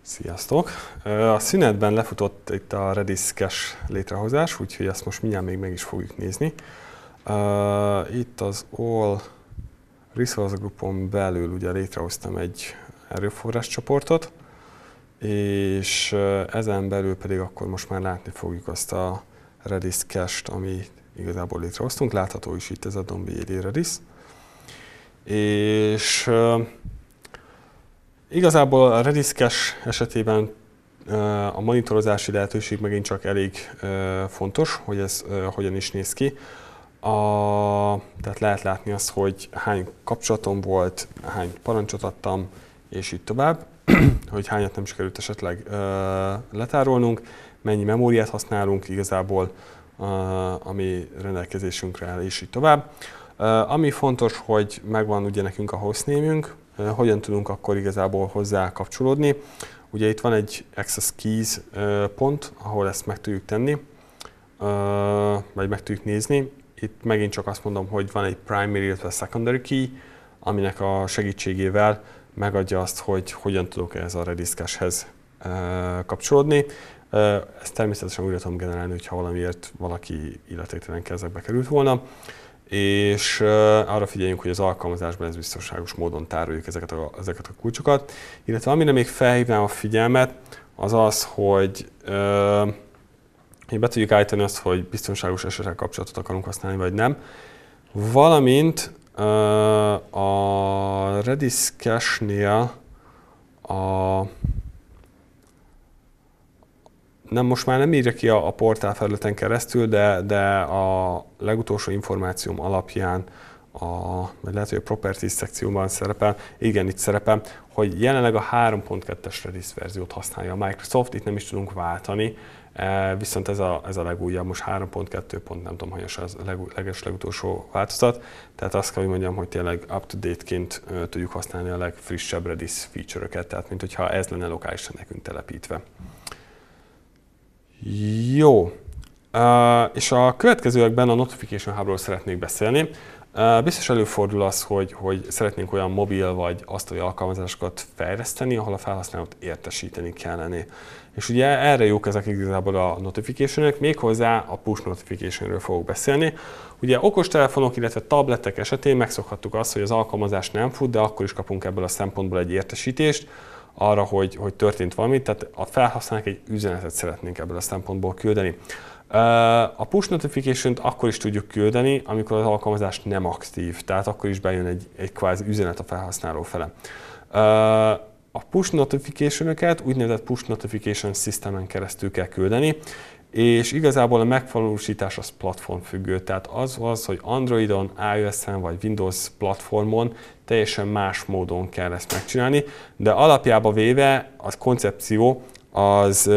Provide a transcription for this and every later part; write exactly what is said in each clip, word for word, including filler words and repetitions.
Sziasztok! A szünetben lefutott itt a Redis cache létrehozás, úgyhogy ezt most mindjárt még meg is fogjuk nézni. Itt az All Resource Groupon belül ugye létrehoztam egy erőforrás csoportot, és ezen belül pedig akkor most már látni fogjuk azt a Redis cache-t, ami igazából létrehoztunk. Látható is itt ez a Dombey Redis. És igazából a Redis cache esetében a monitorozási lehetőség megint csak elég fontos, hogy ez hogyan is néz ki. A, tehát lehet látni azt, hogy hány kapcsolatom volt, hány parancsot adtam, és így tovább, hogy hányat nem sikerült esetleg letárolnunk, mennyi memóriát használunk igazából, ami rendelkezésünkre áll, és így tovább. Ami fontos, hogy megvan ugye nekünk a hostname-ünk, hogyan tudunk akkor igazából hozzá kapcsolódni. Ugye itt van egy access keys pont, ahol ezt meg tudjuk tenni, vagy meg tudjuk nézni. Itt megint csak azt mondom, hogy van egy primary, illetve secondary key, aminek a segítségével megadja azt, hogy hogyan tudok ehhez a Redis cache-hez kapcsolódni. Ezt természetesen újra tudom generálni, hogyha valamiért valaki illetéktelen kezekbe került volna. És uh, arra figyeljünk, hogy az alkalmazásban ez biztonságos módon tároljuk ezeket a, ezeket a kulcsokat. Illetve amire még felhívnám a figyelmet, az az, hogy uh, be tudjuk állítani azt, hogy biztonságos es es el kapcsolatot akarunk használni, vagy nem. Valamint uh, a Redis cache-nél a Nem, most már nem írja ki a, a portál felületen keresztül, de, de a legutolsó információm alapján, a, vagy lehet, hogy a Properties szekcióban szerepel, igen, itt szerepel, hogy jelenleg a három pont kettes Redis verziót használja a Microsoft, itt nem is tudunk váltani, viszont ez a, ez a legújabb, most három pont kettő pont nem tudom, hogy az a leg, leges legutolsó változat, tehát azt kell, hogy mondjam, hogy tényleg up-to-date-ként tudjuk használni a legfrissebb Redis feature-öket, tehát mint hogyha ez lenne lokálisan nekünk telepítve. Jó, uh, és a következőekben a Notification Hubról szeretnék beszélni. Uh, biztos előfordul az, hogy, hogy szeretnénk olyan mobil vagy asztali alkalmazásokat fejleszteni, ahol a felhasználót értesíteni kellene. És ugye erre jók ezek igazából a notification-ök, méghozzá a push notification-ről fogok beszélni. Ugye okostelefonok, illetve tabletek esetén megszokhattuk azt, hogy az alkalmazás nem fut, de akkor is kapunk ebből a szempontból egy értesítést arra, hogy, hogy történt valami, tehát a felhasználók egy üzenetet szeretnénk ebből a szempontból küldeni. A push notification-t akkor is tudjuk küldeni, amikor az alkalmazás nem aktív, tehát akkor is bejön egy, egy kvázi üzenet a felhasználó fele. A push notification-öket úgynevezett push notification systemen keresztül kell küldeni, és igazából a megvalósítás az platformfüggő, tehát az az, hogy Androidon, iOS-en vagy Windows platformon teljesen más módon kell ezt megcsinálni, de alapjába véve a koncepció az,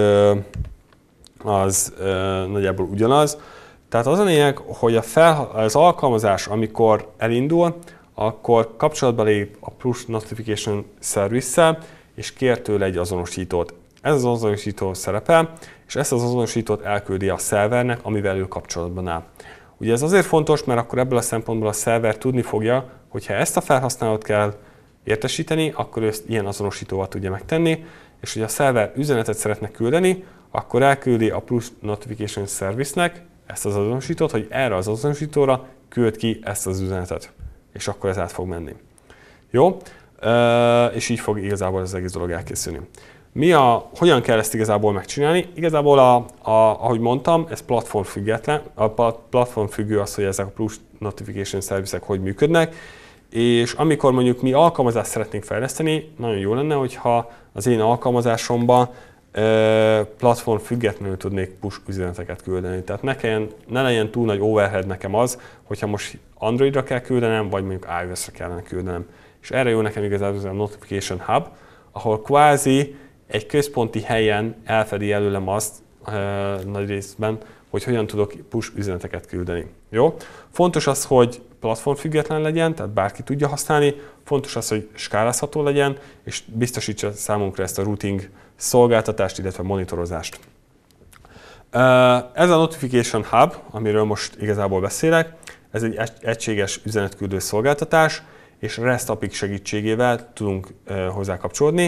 az nagyjából ugyanaz. Tehát az a lényeg, hogy a fel, az alkalmazás, amikor elindul, akkor kapcsolatba lép a push notification service-szel, és kér tőle egy azonosítót. Ez az azonosító szerepel, és ezt az azonosítót elküldi a szervernek, amivel ő kapcsolatban áll. Ugye ez azért fontos, mert akkor ebből a szempontból a szerver tudni fogja, hogy ha ezt a felhasználót kell értesíteni, akkor ő ezt ilyen azonosítóval tudja megtenni, és hogy a szerver üzenetet szeretne küldeni, akkor elküldi a push notification service-nek ezt az azonosítót, hogy erre az azonosítóra küld ki ezt az üzenetet, és akkor ez át fog menni. Jó? És így fog igazából az egész dolog elkészülni. Mi a, hogyan kell ezt igazából megcsinálni? Igazából, a, a, ahogy mondtam, ez platform független, a platform függő az, hogy ezek a push notification service-ek hogy működnek, és amikor mondjuk mi alkalmazást szeretnénk fejleszteni, nagyon jó lenne, hogyha az én alkalmazásomban e, platform függetlenül tudnék push üzeneteket küldeni. Tehát ne, kelljen, ne legyen túl nagy overhead nekem az, hogyha most Androidra kell küldenem, vagy mondjuk iOS-ra kellene küldenem. És erre jó nekem igazából a Notification Hub, ahol kvázi egy központi helyen elfedi előlem azt e, nagy részben, hogy hogyan tudok push üzeneteket küldeni. Jó? Fontos az, hogy platform független legyen, tehát bárki tudja használni. Fontos az, hogy skálázható legyen, és biztosítsa számunkra ezt a routing szolgáltatást, illetve monitorozást. Ez a Notification Hub, amiről most igazából beszélek, ez egy egységes üzenetküldő szolgáltatás, és REST á pé i segítségével tudunk hozzá kapcsolódni.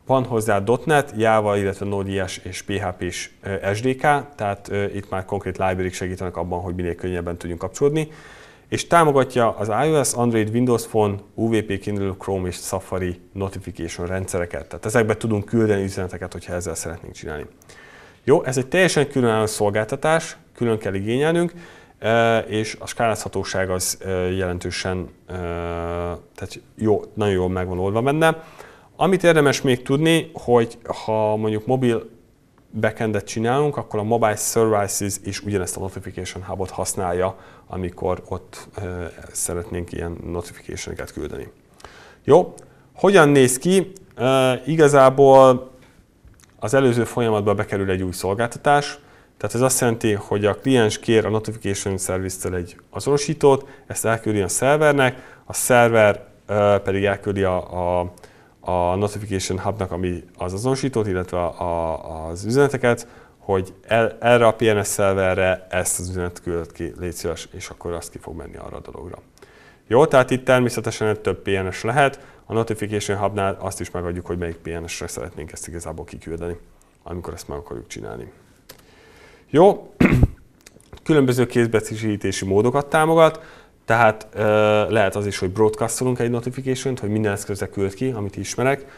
Van hozzá dot net, Java, illetve Node.js és pé há pés es dé ká, tehát uh, itt már konkrét library-k segítenek abban, hogy minél könnyebben tudjunk kapcsolódni. És támogatja az iOS, Android, Windows Phone, u vé pé, Kindle, Chrome és Safari notification rendszereket. Tehát ezekbe tudunk küldeni üzeneteket, hogyha ezzel szeretnénk csinálni. Jó, ez egy teljesen különálló szolgáltatás, külön kell igényelnünk, és a skálázhatóság az jelentősen, tehát jó, nagyon jól meg van oldva benne. Amit érdemes még tudni, hogy ha mondjuk mobil backendet csinálunk, akkor a Mobile Services is ugyanezt a Notification Hubot használja, amikor ott szeretnénk ilyen notification-eket küldeni. Jó, hogyan néz ki? Igazából az előző folyamatba bekerül egy új szolgáltatás, tehát ez azt jelenti, hogy a kliens kér a Notification Service-től egy azonosítót, ezt elküldi a szervernek, a szerver pedig elküldi a, a, a Notification Hubnak, ami az azonosítót, illetve a, a, az üzeneteket, hogy el, erre a pé en es szerverre ezt az üzenetet küldött ki, légy szíves, és akkor azt ki fog menni arra a dologra. Jó, tehát itt természetesen több pé en es lehet, a Notification Hubnál azt is megadjuk, hogy melyik pé en esre szeretnénk ezt igazából kiküldeni, amikor ezt meg akarjuk csinálni. Jó, különböző kézbesítési módokat támogat, tehát uh, lehet az is, hogy broadcastolunk egy notification-t, hogy minden eszközre küld ki, amit ismerek. Uh,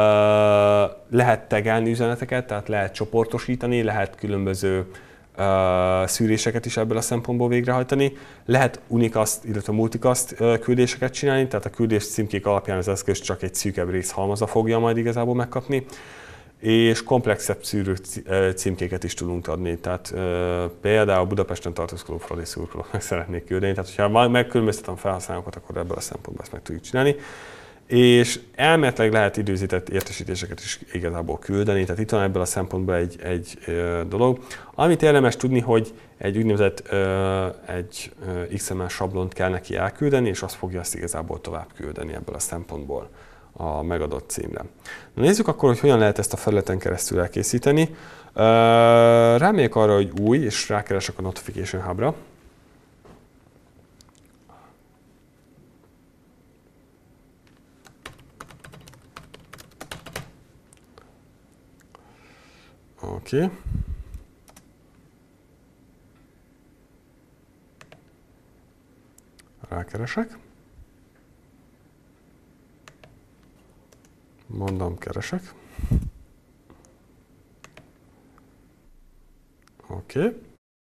lehet tagelni üzeneteket, tehát lehet csoportosítani, lehet különböző uh, szűréseket is ebből a szempontból végrehajtani. Lehet unicast, illetve multicast uh, küldéseket csinálni, tehát a küldés címkék alapján az eszköz csak egy szűkebb részhalmaza fogja majd igazából megkapni. És komplexebb szűrő címkéket is tudunk adni. Tehát e, például Budapesten tartózkodó Fradi szurkolók meg szeretnék küldeni. Tehát, hogyha megkülönböztetem felhasználókat, akkor ebből a szempontból ezt meg tudjuk csinálni. És elméletileg lehet időzített értesítéseket is igazából küldeni. Tehát itt van ebből a szempontból egy, egy e, dolog. Amit érdemes tudni, hogy egy úgynevezett e, egy e, iksz em el sablont kell neki elküldeni, és azt fogja ezt igazából tovább küldeni ebből a szempontból a megadott címre. Na, nézzük akkor, hogy hogyan lehet ezt a felületen keresztül elkészíteni. Rámegyek arra, hogy új, és rákeresek a Notification Hubra. Oké. Okay. Rákeresek. Mondom, keresek. Oké. Okay.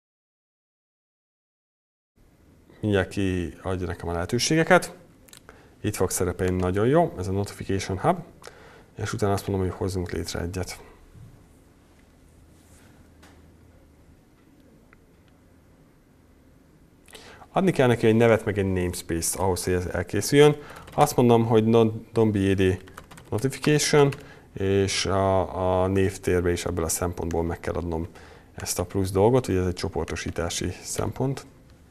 Mindjárt kiadja nekem a lehetőségeket. Itt fog szerepelni, nagyon jó, ez a Notification Hub, és utána azt mondom, hogy hozzunk létre egyet. Adni kell neki egy nevet, meg egy namespace-t ahhoz, hogy ez elkészüljön. Azt mondom, hogy dombd notification, és a, a névtérbe is ebből a szempontból meg kell adnom ezt a plusz dolgot, hogy ez egy csoportosítási szempont.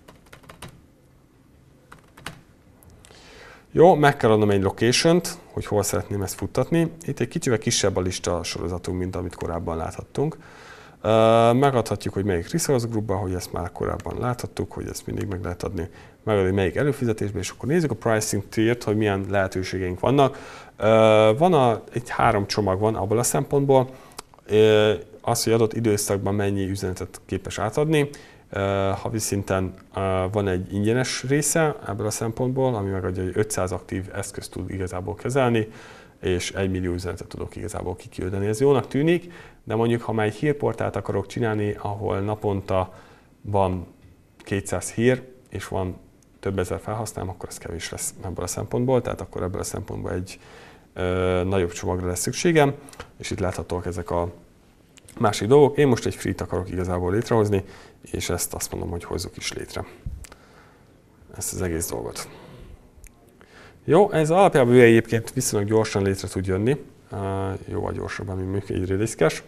Jó, meg kell adnom egy location-t, hogy hol szeretném ezt futtatni. Itt egy kicsivel kisebb a lista sorozatunk, mint amit korábban láthattunk. Megadhatjuk, hogy melyik resource groupba, hogy ezt már korábban láthattuk, hogy ezt mindig meg lehet adni. Megadni melyik előfizetésbe, és akkor nézzük a pricing tier-t, hogy milyen lehetőségeink vannak. Van a, egy három csomag van abból a szempontból, az, hogy adott időszakban mennyi üzenetet képes átadni. Havi szinten van egy ingyenes része ebből a szempontból, ami megadja, hogy ötszáz aktív eszközt tud igazából kezelni, és egy millió üzenetet tudok igazából kiküldeni. Ez jónak tűnik, de mondjuk, ha már egy hírportált akarok csinálni, ahol naponta van kétszáz hír, és van több ezer felhasználom, akkor ez kevés lesz ebből a szempontból, tehát akkor ebből a szempontból egy ö, nagyobb csomagra lesz szükségem, és itt láthatóak ezek a másik dolgok. Én most egy free-t akarok igazából létrehozni, és ezt azt mondom, hogy hozzuk is létre. Ezt az egész dolgot. Jó, ez alapjában ő egyébként viszonylag gyorsan létre tud jönni, jóval gyorsabban, mint mondjuk egy rediszkes.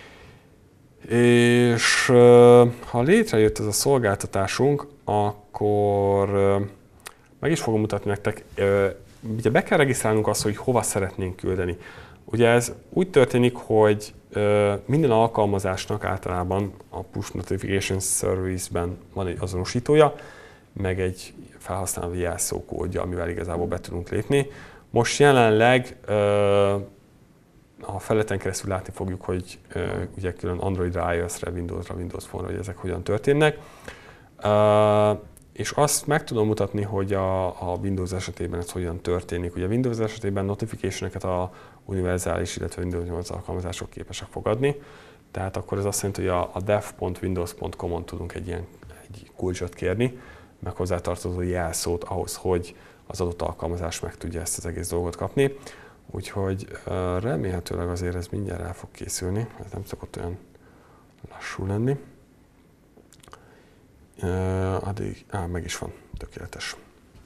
És ha létrejött ez a szolgáltatásunk, akkor meg is fogom mutatni nektek, ugye be kell regisztrálnunk azt, hogy hova szeretnénk küldeni. Ugye ez úgy történik, hogy minden alkalmazásnak általában a Push Notification Service-ben van egy azonosítója, meg egy felhasználói jelszókódja, amivel igazából be tudunk lépni. Most jelenleg a felületen keresztül látni fogjuk, hogy uh, ugye külön Androidra, iOS-re, Windowsra, Windows Phone-ra, hogy ezek hogyan történnek. Uh, és azt meg tudom mutatni, hogy a, a Windows esetében ez hogyan történik. Ugye a Windows esetében notification-eket a univerzális, illetve Windows nyolc alkalmazások képesek fogadni. Tehát akkor ez azt jelenti, hogy a, a dev pont windows pont com-on tudunk egy ilyen egy kulcsot kérni, meg hozzátartozó jelszót ahhoz, hogy az adott alkalmazás meg tudja ezt az egész dolgot kapni. Úgyhogy uh, remélhetőleg azért ez mindjárt el fog készülni, ez nem szokott olyan lassú lenni. Uh, addig, á, meg is van, tökéletes.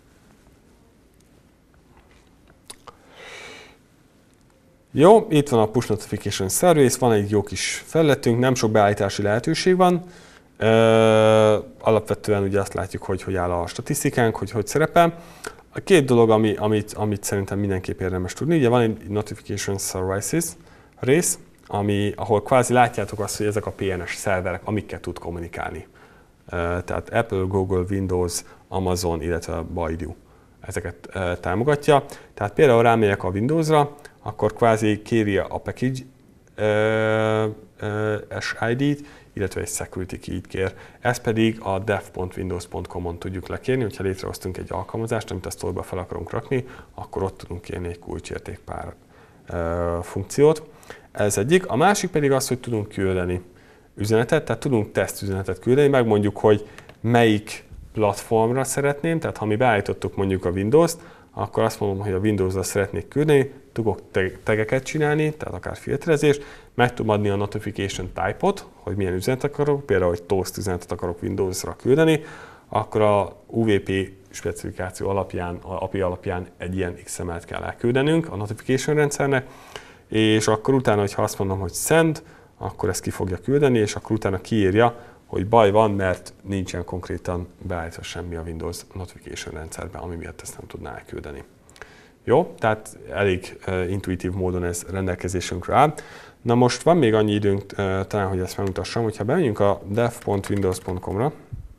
Jó, itt van a Push Notification Service, van egy jó kis felületünk, nem sok beállítási lehetőség van. Uh, alapvetően ugye azt látjuk, hogy hogy áll a statisztikánk, hogy hogy szerepel. A két dolog, ami, amit, amit szerintem mindenképp érdemes tudni, ugye van egy Notification Services rész, ami, ahol kvázi látjátok azt, hogy ezek a pé en es szerverek, amikkel tud kommunikálni. Uh, tehát Apple, Google, Windows, Amazon, illetve Baidu ezeket uh, támogatja. Tehát például rámegyek a Windowsra, akkor kvázi kéri a package uh, uh, es i dé-t, illetve egy security key-t kér. Ezt pedig a dev pont windows pont com-on tudjuk lekérni, hogyha létrehoztunk egy alkalmazást, amit a store-ba fel akarunk rakni, akkor ott tudunk kérni egy kulcsértékpár uh, funkciót. Ez egyik. A másik pedig az, hogy tudunk küldeni üzenetet, tehát tudunk tesztüzenetet küldeni, megmondjuk, hogy melyik platformra szeretném, tehát ha mi beállítottuk mondjuk a Windows-t, akkor azt mondom, hogy a Windows-ra szeretnék küldeni, tudok tegeket csinálni, tehát akár filterezés, meg tudom adni a notification type-ot, hogy milyen üzenetet akarok, például, hogy toast üzenetet akarok Windows-ra küldeni, akkor a u vé pé specifikáció alapján, a á pé i alapján egy ilyen iksz em el-t kell elküldenünk a notification rendszernek, és akkor utána, hogyha azt mondom, hogy send, akkor ezt ki fogja küldeni, és akkor utána kiírja, hogy baj van, mert nincsen konkrétan beállítva semmi a Windows notification rendszerben, ami miatt ezt nem tudná elküldeni. Jó, tehát elég uh, intuitív módon ez rendelkezésünkre áll. Na most van még annyi időnk uh, talán, hogy ezt megmutassam, hogyha bemegyünk a dev pont windows pont com-ra,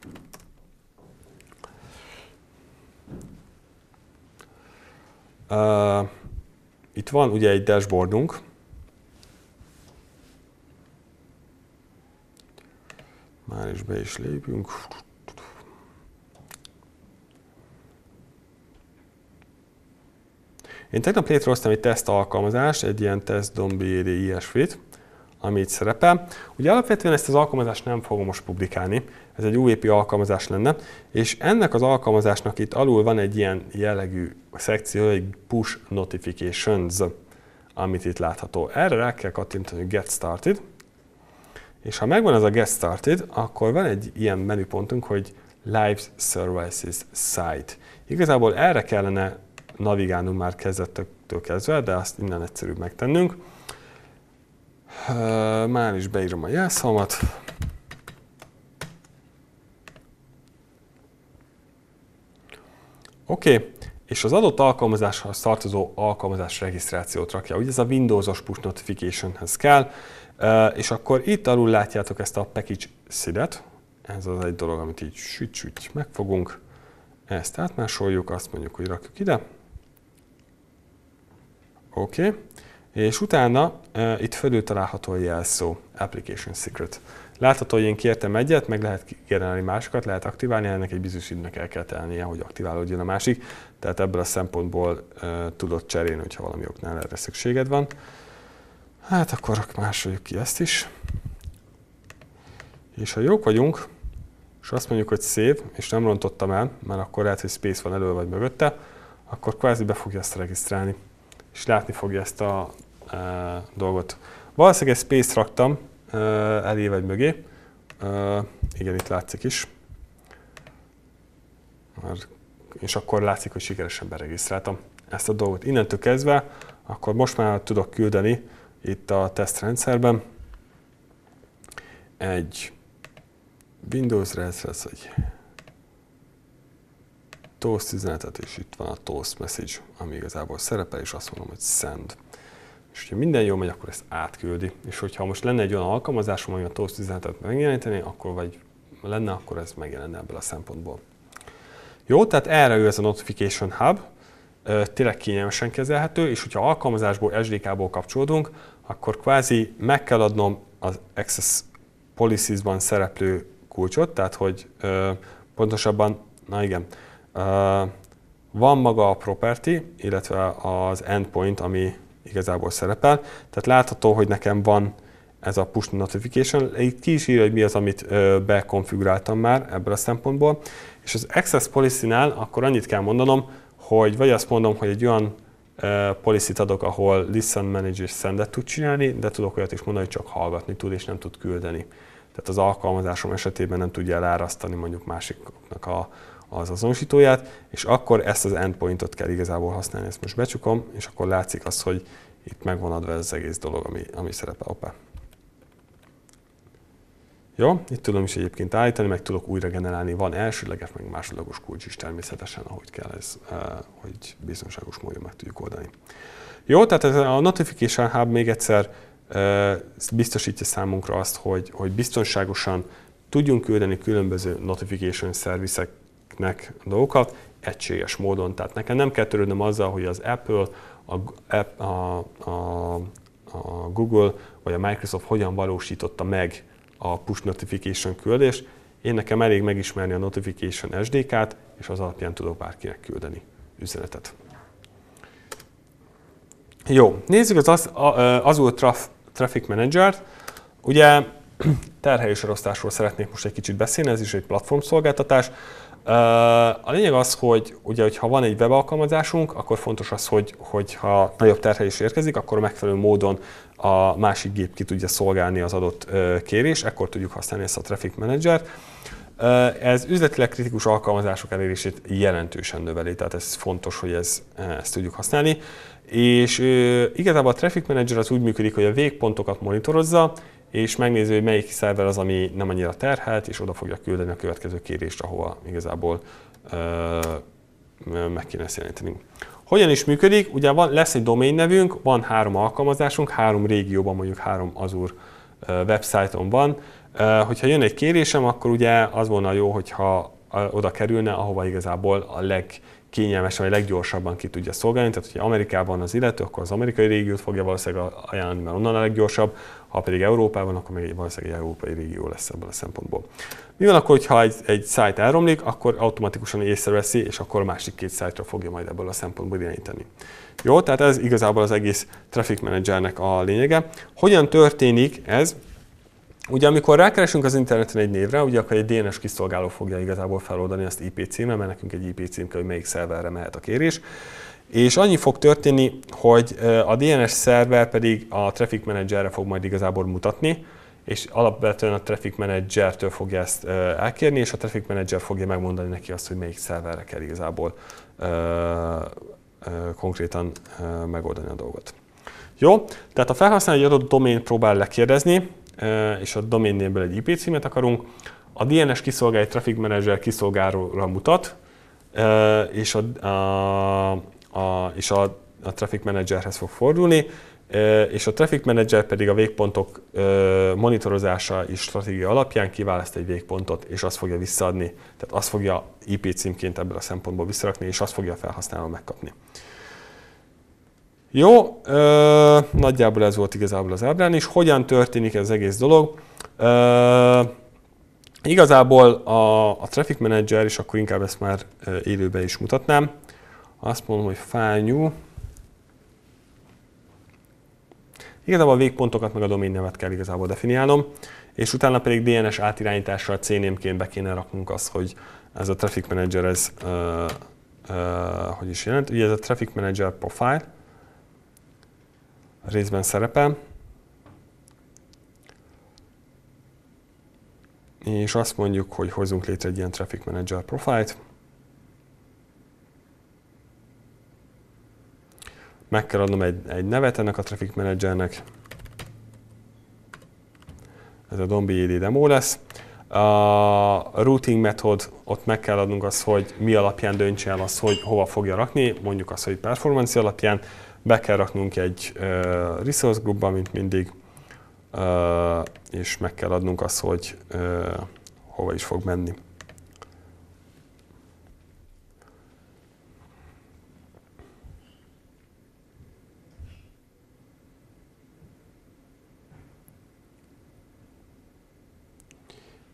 uh, itt van ugye egy dashboardunk, már is be is lépünk. Én tegnap létrehoztam egy teszt alkalmazást, egy ilyen test.bd ilyesmit, ami itt szerepel. Ugye alapvetően ezt az alkalmazást nem fogom most publikálni, ez egy u vé pé alkalmazás lenne, és ennek az alkalmazásnak itt alul van egy ilyen jellegű szekció, egy push notifications, amit itt látható. Erre rá kell kattintani, hogy get started, és ha megvan ez a get started, akkor van egy ilyen menüpontunk, hogy live services site. Igazából erre kellene navigálnunk már kezdettől kezdve, de azt innen egyszerűbb megtennünk. Már is beírom a jelszavamat. Oké, okay. És az adott alkalmazáshoz tartozó alkalmazás regisztrációt rakja. Ugye ez a Windows-os push notificationhez kell, és akkor itt alul látjátok ezt a package S I D-et. Ez az egy dolog, amit így süt-süt megfogunk. Ezt átmásoljuk, azt mondjuk, hogy rakjuk ide. Oké, okay. És utána e, itt fölül található a jelszó, Application Secret. Látható, hogy én kértem egyet, meg lehet generálni másokat, lehet aktiválni, ennek egy bizonyos időnek el kell telnie, hogy aktiválódjon a másik. Tehát ebből a szempontból e, tudod cserélni, hogyha valami oknál erre szükséged van. Hát akkor másoljuk ki ezt is. És ha jók vagyunk, és azt mondjuk, hogy save, és nem rontottam el, mert akkor lehet, hogy space van elő vagy mögötte, akkor kvázi be fogja ezt regisztrálni, és látni fogja ezt a e, dolgot. Valószínűleg egy space-t raktam e, elé vagy mögé. E, igen, itt látszik is. És akkor látszik, hogy sikeresen beregisztráltam ezt a dolgot. Innentől kezdve, akkor most már tudok küldeni itt a tesztrendszerben egy Windows-re, ez lesz egy toast üzenetet, és itt van a toast message, ami igazából szerepel, és azt mondom, hogy send. És hogyha minden jól megy, akkor ezt átküldi. És hogyha most lenne egy olyan alkalmazásom, ami a toast üzenetet megjeleníteni, akkor vagy lenne, akkor ez megjelenne ebből a szempontból. Jó, tehát erre ő ez a Notification Hub, tényleg kényelmesen kezelhető, és hogyha alkalmazásból, es dé ká-ból kapcsolódunk, akkor kvázi meg kell adnom az Access Policies-ban szereplő kulcsot, tehát hogy ö, pontosabban, na igen, ö, van maga a property, illetve az endpoint, ami igazából szerepel. Tehát látható, hogy nekem van ez a push notification, itt ki is írja, hogy mi az, amit ö, bekonfiguráltam már ebből a szempontból. És az Access Policy-nál akkor annyit kell mondanom, hogy vagy azt mondom, hogy egy olyan uh, policy-t adok, ahol listen, manage és send-et tud csinálni, de tudok olyat is mondani, hogy csak hallgatni tud és nem tud küldeni. Tehát az alkalmazásom esetében nem tudja elárasztani mondjuk másiknak a, az azonosítóját, és akkor ezt az endpointot kell igazából használni. Ezt most becsukom, és akkor látszik az, hogy itt megvan adva ez az egész dolog, ami, ami szerepel. Opa. Jó, itt tudom is egyébként állítani, meg tudok újra generálni, van elsőleges, meg másodlagos kulcs is természetesen, ahogy kell ez, hogy biztonságos módon meg tudjuk oldani. Jó, tehát ez a Notification Hub még egyszer biztosítja számunkra azt, hogy, hogy biztonságosan tudjunk küldeni különböző notification serviceknek dolgokat egységes módon. Tehát nekem nem kell törődnöm azzal, hogy az Apple, a, a, a, a Google vagy a Microsoft hogyan valósította meg a push notification küldés. Én nekem elég megismerni a notification es dé ká-t, és az alapján tudok bárkinek küldeni üzenetet. Jó, nézzük az Azure Traf, Traffic Manager-t. Ugye terheléselosztásról szeretnék most egy kicsit beszélni, ez is egy platformszolgáltatás. A lényeg az, hogy ugye, hogyha van egy webalkalmazásunk, akkor fontos az, hogy, hogy ha nagyobb terhelés érkezik, akkor megfelelő módon a másik gép ki tudja szolgálni az adott kérést, ekkor tudjuk használni ezt a Traffic Manager-t. Ez üzletileg kritikus alkalmazások elérését jelentősen növeli, tehát ez fontos, hogy ez, ezt tudjuk használni. És igazából a Traffic Manager az úgy működik, hogy a végpontokat monitorozza, és megnézi, hogy melyik szerver az, ami nem annyira terhelt, és oda fogja küldeni a következő kérést, ahova igazából ö, meg kéne ezt jelenteni. Hogyan is működik? Ugye van, lesz egy domain nevünk, van három alkalmazásunk, három régióban, mondjuk három Azure website-on van. Hogyha jön egy kérésem, akkor ugye az volna jó, hogyha oda kerülne, ahova igazából a legkényelmesebb, vagy leggyorsabban ki tudja szolgálni. Tehát, hogyha Amerikában az illető, akkor az amerikai régiót fogja valószínűleg ajánlani, mert onnan a leggyorsabb. Ha pedig Európában, akkor még valószínűleg egy európai régió lesz ebből a szempontból. Mi van akkor, ha egy, egy site elromlik, akkor automatikusan észreveszi, és akkor a másik két site-ra fogja majd ebből a szempontból irányítani. Jó, tehát ez igazából az egész Traffic Managernek a lényege. Hogyan történik ez? Ugye amikor rákeresünk az interneten egy névre, ugye akkor egy dé en es kiszolgáló fogja igazából feloldani azt i pé címmel, mert nekünk egy i pé cím kell, hogy melyik szerverre mehet a kérés. És annyi fog történni, hogy a dé en es szerver pedig a Traffic Managerre fog majd igazából mutatni, és alapvetően a Traffic Manager-től fogja ezt elkérni, és a Traffic Manager fogja megmondani neki azt, hogy melyik szerverre kell igazából ö, ö, konkrétan ö, megoldani a dolgot. Jó, tehát a felhasználó egy adott domain próbál lekérdezni, és a domain name-ből egy i pé címet akarunk, a dé en es kiszolgáló Traffic Manager kiszolgálóra mutat, és a, a, a, és a, a Traffic Managerhez fog fordulni, és a Traffic Manager pedig a végpontok monitorozása és stratégia alapján kiválaszt egy végpontot, és azt fogja visszaadni, tehát azt fogja i pé címként ebből a szempontból visszarakni, és azt fogja a felhasználó megkapni. Jó, ö, nagyjából ez volt igazából az ábrán is. Hogyan történik ez az egész dolog? Ö, igazából a, a Traffic Manager, és akkor inkább ezt már élőben is mutatnám. Azt mondom, hogy file new. Igazából a végpontokat meg a domain nevet kell igazából definiálnom, és utána pedig dé en es átirányítással cnémként be kéne raknunk azt, hogy ez a Traffic Manager, ez ö, ö, hogy is jelent. Ugye ez a Traffic Manager profile részben szerepel, és azt mondjuk, hogy hozzunk létre egy ilyen Traffic Manager profilt. Meg kell adnom egy, egy nevet ennek a Traffic Managernek. Ez a dombid demo lesz. A routing method, ott meg kell adnunk azt, hogy mi alapján döntse el azt, hogy hova fogja rakni, mondjuk azt, hogy performance alapján. Be kell raknunk egy uh, resource groupba, mint mindig, uh, és meg kell adnunk azt, hogy uh, hova is fog menni.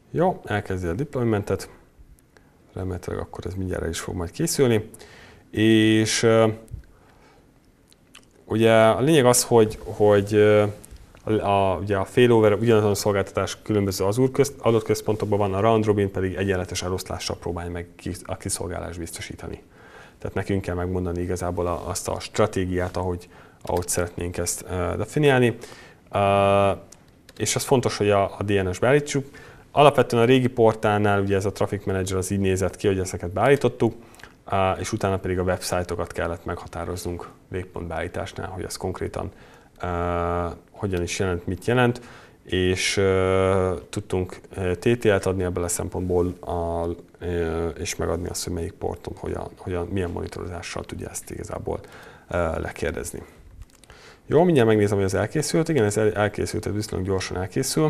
Jó, elkezdi a deploymentet, remélhetőleg akkor ez mindjárt el is fog majd készülni. És uh, ugye a lényeg az, hogy, hogy uh, a, ugye a failover ugyanazon a szolgáltatás különböző Azure közt, adott központokban van, a round robin pedig egyenletes eloszlással próbálja meg a kiszolgálást biztosítani. Tehát nekünk kell megmondani igazából azt a stratégiát, ahogy, ahogy szeretnénk ezt uh, definiálni. Uh, és az fontos, hogy a, a dé en es beállítsuk. Alapvetően a régi portálnál ugye ez a Traffic Manager az így nézett ki, hogy ezeket beállítottuk, uh, és utána pedig a websájtokat kellett meghatároznunk végpontbeállításnál, hogy ez konkrétan uh, hogyan is jelent, mit jelent, és uh, tudtunk té té el-t adni ebből a szempontból, a, uh, és megadni azt, hogy melyik porton, hogyan, hogyan, milyen monitorozással tudja ezt igazából uh, lekérdezni. Jó, mindjárt megnézem, hogy ez elkészült. Igen, ez elkészült, ez viszonylag gyorsan elkészül.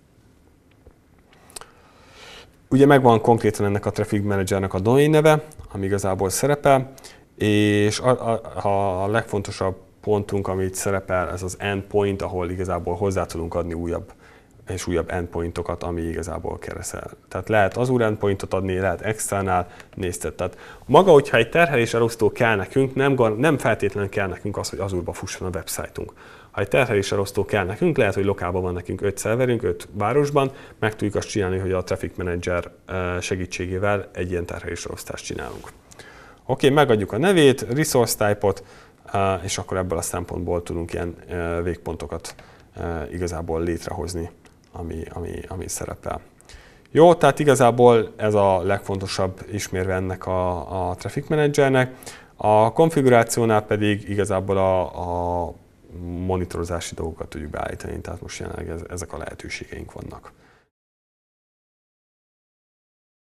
Ugye megvan konkrétan ennek a Traffic Managernek a domain neve, ami igazából szerepel, és a, a, a legfontosabb pontunk, amit szerepel, ez az endpoint, ahol igazából hozzá tudunk adni újabb és újabb endpointokat, ami igazából keresel. Tehát lehet Azure endpointot adni, lehet externál, nézted. Tehát maga, hogyha egy terhelés elosztó kell nekünk, nem, nem feltétlenül kell nekünk az, hogy Azure-ba fusson a websájtunk. Ha egy terhelés elosztó kell nekünk, lehet, hogy lokálban van nekünk öt szerverünk, öt városban, meg tudjuk azt csinálni, hogy a Traffic Manager segítségével egy ilyen terhelés elosztást csinálunk. Oké, okay, megadjuk a nevét, resource type-ot, és akkor ebből a szempontból tudunk ilyen végpontokat igazából létrehozni, ami, ami, ami szerepel. Jó, tehát igazából ez a legfontosabb ismérve ennek a, a Traffic Managernek. A konfigurációnál pedig igazából a, a monitorozási dolgokat tudjuk beállítani, tehát most jelenleg ez, ezek a lehetőségeink vannak.